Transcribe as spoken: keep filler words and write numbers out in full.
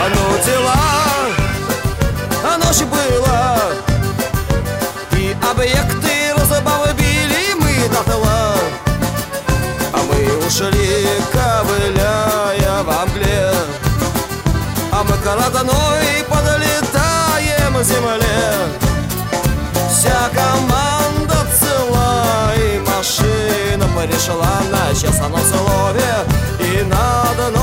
ну дела, а ночью было, и объекты разбомбили мы дотла. А мы ушли, ковыляя во мгле, а мы краденой подлетаем к земле. Вся команда цела, и машина пришла на честном слове, и надо